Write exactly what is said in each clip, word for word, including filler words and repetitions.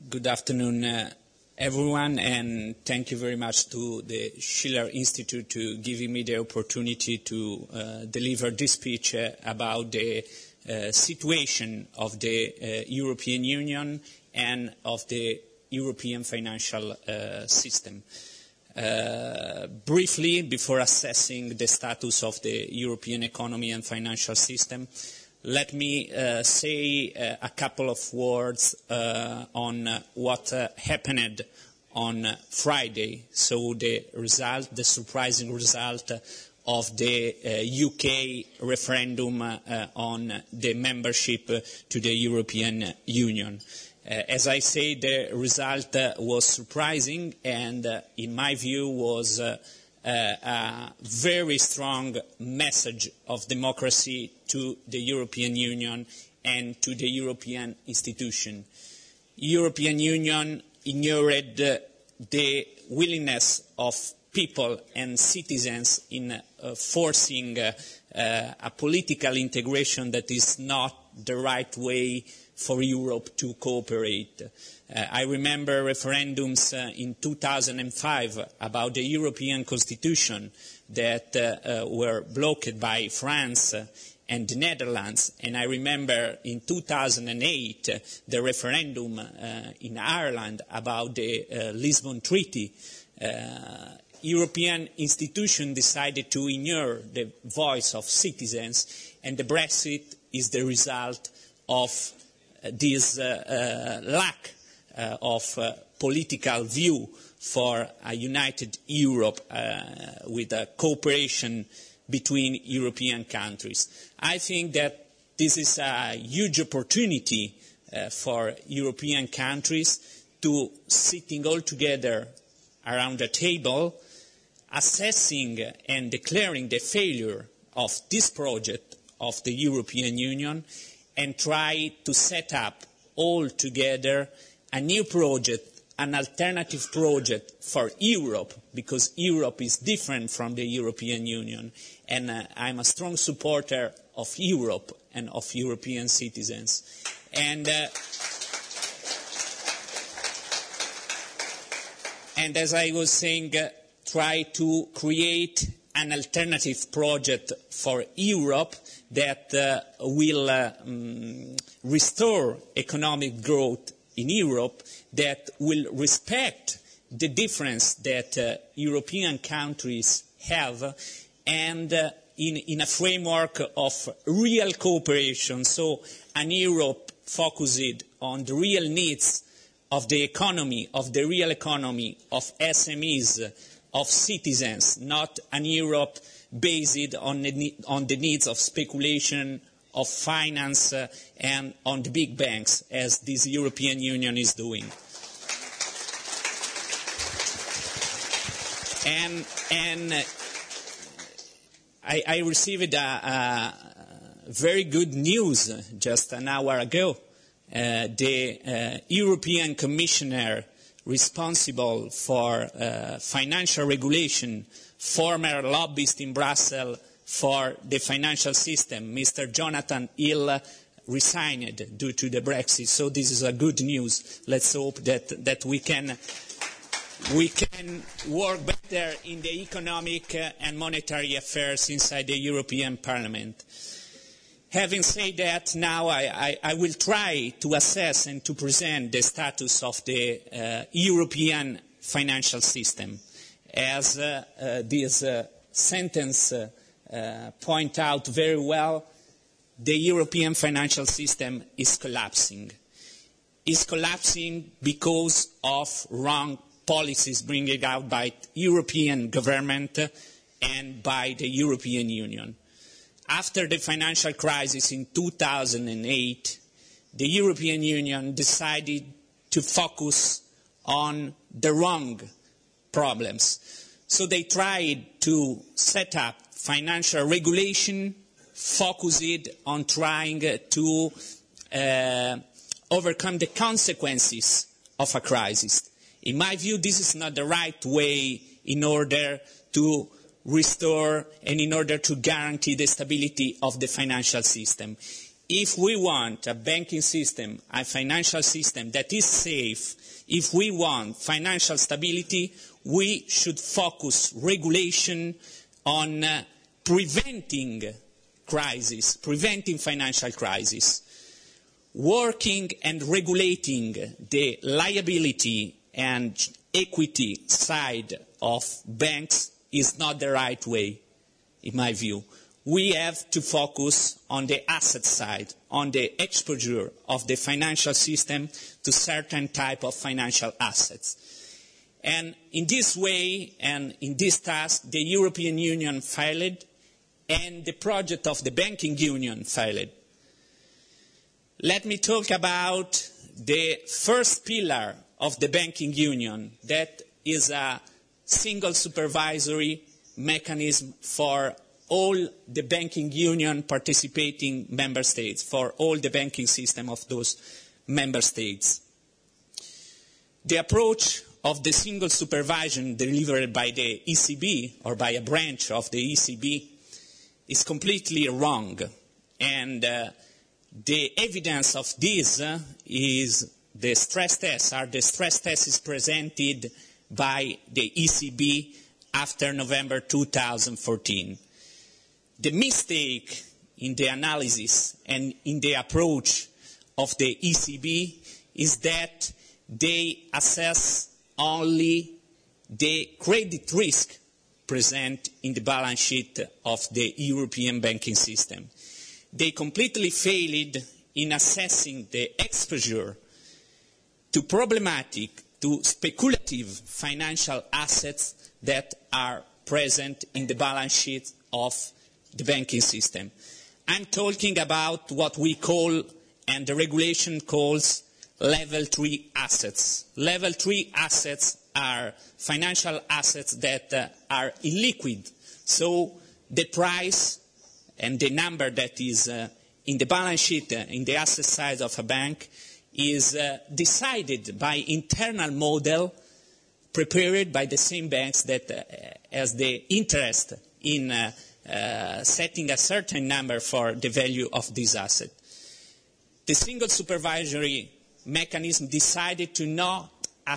good afternoon, uh, everyone, and thank you very much to the Schiller Institute to giving me the opportunity to uh, deliver this speech uh, about the uh, situation of the uh, European Union and of the European financial uh, system. Uh, briefly, before assessing the status of the European economy and financial system, let me uh, say uh, a couple of words uh, on uh, what uh, happened on uh, Friday, so the result, the surprising result of the uh, U K referendum uh, on the membership uh, to the European Union. Uh, as I say, the result uh, was surprising and, uh, in my view, was uh, uh, a very strong message of democracy to the European Union and to the European institution. European Union ignored uh, the willingness of people and citizens in uh, forcing uh, uh, a political integration that is not the right way for Europe to cooperate. Uh, I remember referendums uh, in two thousand five about the European Constitution that uh, uh, were blocked by France uh, and the Netherlands, and I remember in two thousand eight uh, the referendum uh, in Ireland about the uh, Lisbon Treaty. Uh, European institutions decided to ignore the voice of citizens, and the Brexit is the result of uh, this uh, uh, lack uh, of uh, political view for a united Europe uh, with a cooperation between European countries. I think that this is a huge opportunity uh, for European countries to sitting all together around the table, assessing and declaring the failure of this project of the European Union and try to set up all together a new project, an alternative project for Europe, because Europe is different from the European Union, and uh, I'm a strong supporter of Europe and of European citizens. And, uh, and as I was saying, uh, try to create an alternative project for Europe that uh, will uh, um, restore economic growth in Europe, that will respect the difference that uh, European countries have, and uh, in, in a framework of real cooperation, so an Europe focused on the real needs of the economy, of the real economy, of S M Es, of citizens, not an Europe based on the, on the needs of speculation, of finance, uh, and on the big banks, as this European Union is doing. And, and uh, I, I received a, a very good news just an hour ago. Uh, the uh, European Commissioner responsible for uh, financial regulation, former lobbyist in Brussels for the financial system, Mister Jonathan Hill, resigned due to the Brexit. So this is a good news. Let's hope that, that we can we can work better in the economic uh, and monetary affairs inside the European Parliament. Having said that, now I, I, I will try to assess and to present the status of the uh, European financial system. As uh, uh, this uh, sentence uh, uh, points out very well, the European financial system is collapsing. It's collapsing because of wrong policies bringing out by European government and by the European Union. After the financial crisis in two thousand eight, the European Union decided to focus on the wrong problems. So they tried to set up financial regulation focused on trying to uh, overcome the consequences of a crisis. In my view, this is not the right way in order to restore and in order to guarantee the stability of the financial system. if we want a banking system, a financial system that is safe, if we want financial stability, we should focus regulation on uh, preventing crisis, preventing financial crisis. Working and regulating the liability and equity side of banks is not the right way, in my view. We have to focus on the asset side, on the exposure of the financial system to certain type of financial assets. And in this way, and in this task, the European Union failed, and the project of the banking union failed. Let me talk about the first pillar of the banking union, that is a single supervisory mechanism for all the banking union participating member states, for all the banking system of those member states. The approach of the single supervision delivered by the E C B or by a branch of the E C B is completely wrong, and uh, the evidence of this uh, is the stress tests, are the stress tests presented by the E C B after November two thousand fourteen. The mistake in the analysis and in the approach of the E C B is that they assess only the credit risk present in the balance sheet of the European banking system. They completely failed in assessing the exposure to problematic, to speculative financial assets that are present in the balance sheet of the banking system. I'm talking about what we call, and the regulation calls, level three assets. Level three assets are financial assets that uh, are illiquid. So the price and the number that is uh, in the balance sheet, uh, in the asset side of a bank, is uh, decided by internal model prepared by the same banks that uh, has the interest in uh, uh, setting a certain number for the value of this asset. The single supervisory mechanism decided to not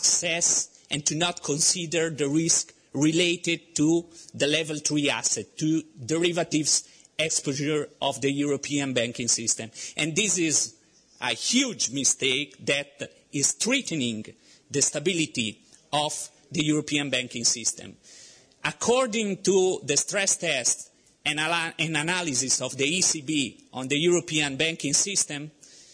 assess and to not consider the risk related to the level three asset, to derivatives exposure of the European banking system. And this is a huge mistake that is threatening the stability of the European banking system. According to the stress test and, and analysis of the E C B on the European banking system,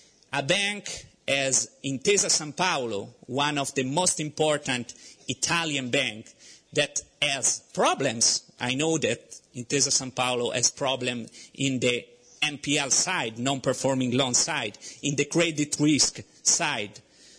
a bank as Intesa Sanpaolo, one of the most important Italian banks that has problems, I know that Intesa Sanpaolo has problems in the N P L side, non-performing loan side, in the credit risk side.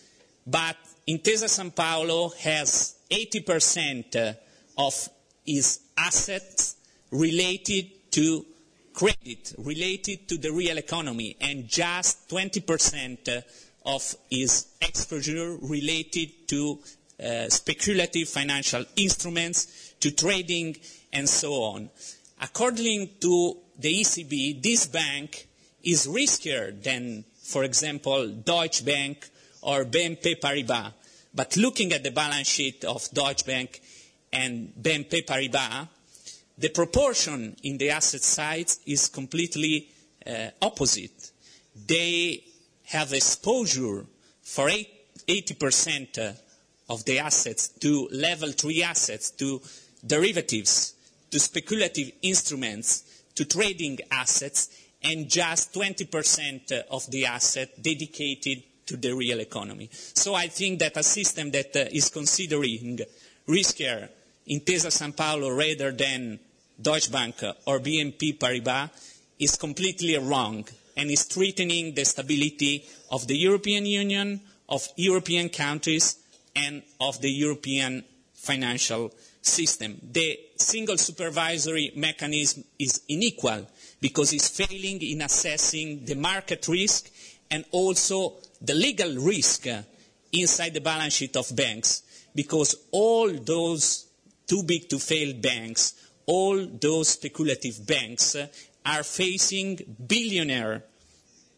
But Intesa Sanpaolo has eighty percent of its assets related to credit, related to the real economy, and just twenty percent of its exposure related to uh, speculative financial instruments, to trading, and so on. According to the E C B, this bank is riskier than, for example, Deutsche Bank or B N P Paribas. But looking at the balance sheet of Deutsche Bank and B N P Paribas, the proportion in the asset side is completely uh, opposite. They have exposure for eighty percent of the assets to level three assets, to derivatives, to speculative instruments, to trading assets, and just twenty percent of the asset dedicated to the real economy. So I think that a system that uh, is considering riskier Intesa Sanpaolo rather than Deutsche Bank or B N P Paribas is completely wrong and is threatening the stability of the European Union, of European countries, and of the European financial system. The single supervisory mechanism is unequal because it's failing in assessing the market risk and also the legal risk inside the balance sheet of banks, because all those too big to fail banks, all those speculative banks are facing billionaire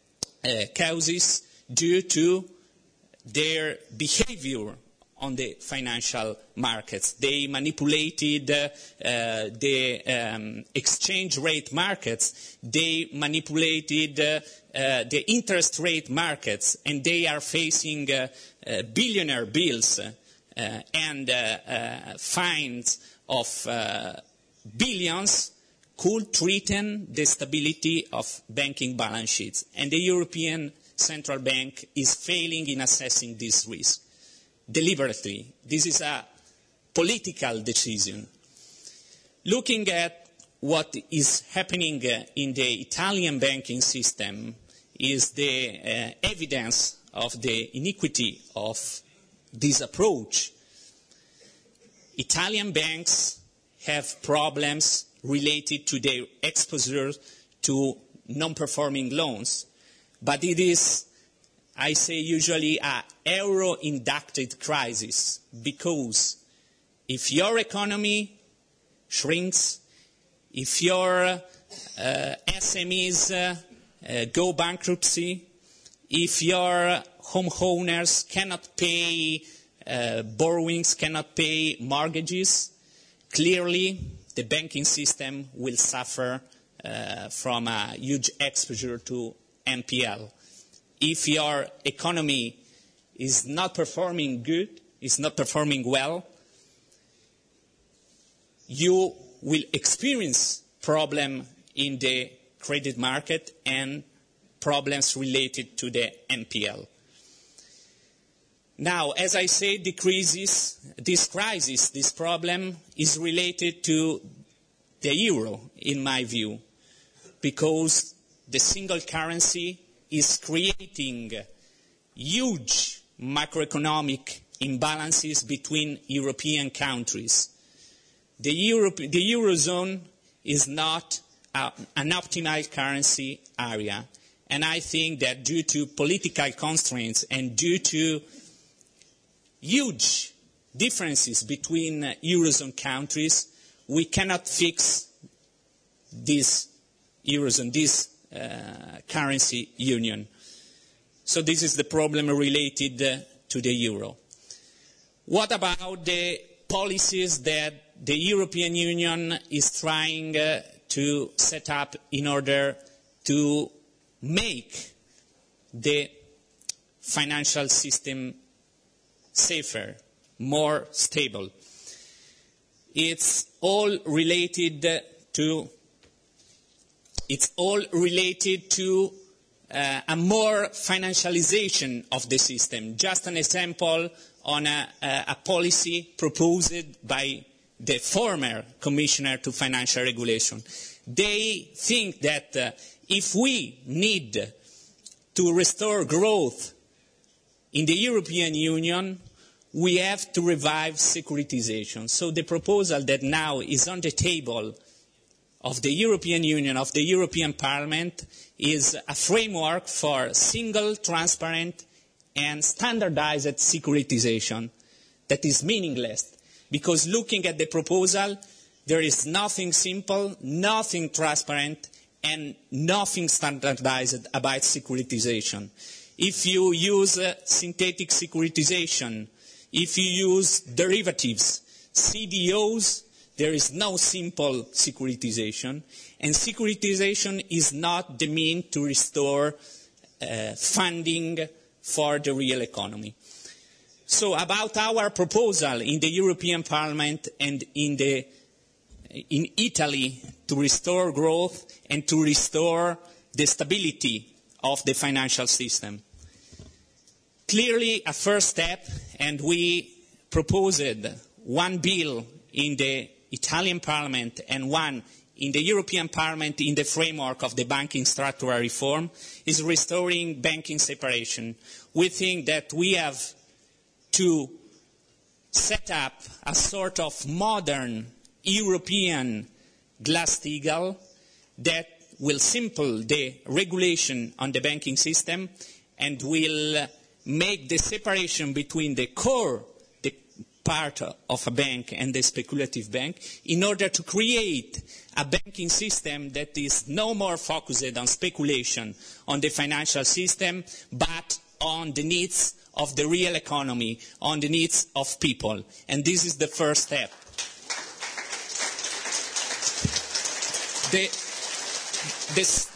uh, causes due to their behavior on the financial markets. They manipulated uh, uh, the um, exchange rate markets, they manipulated uh, uh, the interest rate markets, and they are facing uh, uh, billionaire bills uh, and uh, uh, fines of uh, billions could threaten the stability of banking balance sheets. And the European Central Bank is failing in assessing this risk. Deliberately. This is a political decision. Looking at what is happening uh, in the Italian banking system is the uh, evidence of the iniquity of this approach. Italian banks have problems related to their exposure to non-performing loans, but it is, I say usually, a euro-inducted crisis, because if your economy shrinks, if your uh, S M Es uh, uh, go bankruptcy, if your homeowners cannot pay uh, borrowings, cannot pay mortgages, clearly the banking system will suffer uh, from a huge exposure to N P L. If your economy is not performing good, is not performing well, you will experience problems in the credit market and problems related to the N P L. Now, as I said, the crisis, this crisis, this problem is related to the euro, in my view, because the single currency is creating huge macroeconomic imbalances between European countries. The, Europe, the Eurozone is not a, an optimal currency area, and I think that due to political constraints and due to huge differences between uh, Eurozone countries, we cannot fix this Eurozone, this uh, currency union. So this is the problem related uh, to the euro. What about the policies that the European Union is trying uh, to set up in order to make the financial system safer, more stable? It's all related to it's all related to uh, a more financialization of the system. Just an example on a, a, a policy proposed by the former Commissioner to Financial Regulation. They think that uh, if we need to restore growth in the European Union, we have to revive securitization. So the proposal that now is on the table of the European Union, of the European Parliament, is a framework for single, transparent, and standardized securitization that is meaningless. Because looking at the proposal, there is nothing simple, nothing transparent, and nothing standardized about securitization. If you use uh, synthetic securitization, if you use derivatives, C D Os, there is no simple securitization, and securitization is not the means to restore uh, funding for the real economy. So about our proposal in the European Parliament and in, the, in Italy to restore growth and to restore the stability of the financial system. Clearly a first step, and we proposed one bill in the Italian Parliament and one in the European Parliament in the framework of the banking structural reform, is restoring banking separation. We think that we have to set up a sort of modern European Glass-Steagall that will simplify the regulation on the banking system and will make the separation between the core, the part of a bank and the speculative bank, in order to create a banking system that is no more focused on speculation on the financial system, but on the needs of the real economy, on the needs of people. And this is the first step. The, this,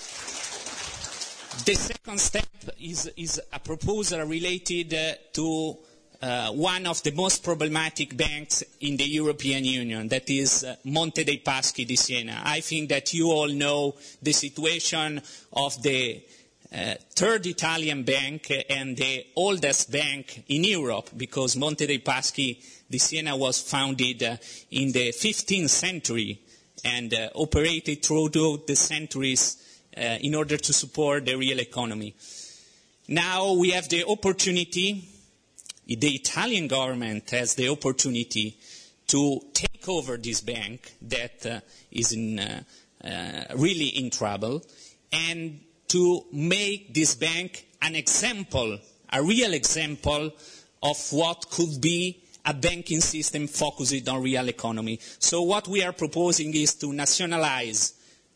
the second step is, is a proposal related uh, to uh, one of the most problematic banks in the European Union, that is uh, Monte dei Paschi di Siena. I think that you all know the situation of the uh, third Italian bank and the oldest bank in Europe, because Monte dei Paschi di Siena was founded uh, in the fifteenth century and uh, operated throughout the centuries uh, in order to support the real economy. Now we have the opportunity, the Italian government has the opportunity to take over this bank that uh, is in, uh, uh, really in trouble, and to make this bank an example, a real example of what could be a banking system focused on real economy. So what we are proposing is to nationalize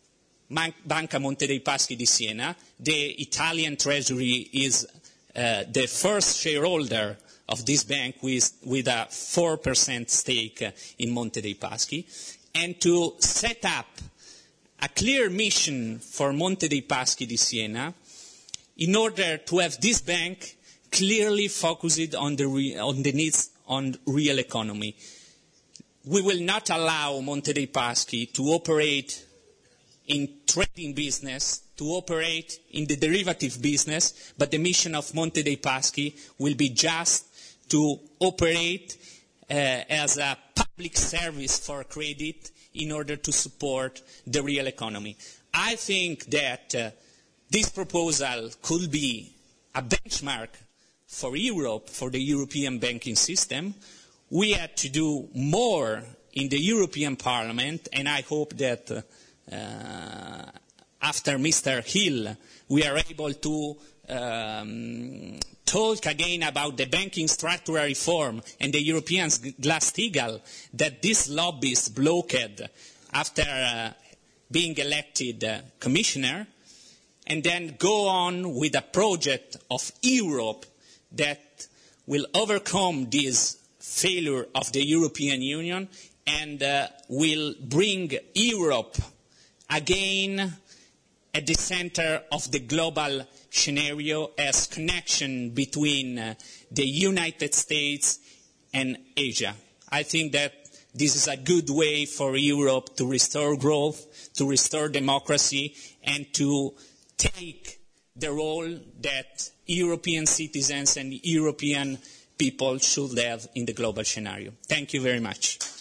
Banca Monte dei Paschi di Siena. The Italian Treasury is uh, the first shareholder of this bank with, with a four percent stake in Monte dei Paschi, and to set up a clear mission for Monte dei Paschi di Siena in order to have this bank clearly focused on the, re, on the needs on real economy. We will not allow Monte dei Paschi to operate in trading business, to operate in the derivative business, but the mission of Monte dei Paschi will be just to operate uh, as a public service for credit in order to support the real economy. I think that uh, this proposal could be a benchmark for Europe, for the European banking system. We had to do more in the European Parliament, and I hope that uh, uh, after Mister Hill, we are able to um, talk again about the banking structural reform and the European Glass-Steagall that this lobbyist blocked after uh, being elected uh, commissioner, and then go on with a project of Europe that will overcome this failure of the European Union and uh, will bring Europe again at the center of the global scenario as connection between uh, the United States and Asia. I think that this is a good way for Europe to restore growth, to restore democracy, and to take the role that European citizens and European people should have in the global scenario. Thank you very much.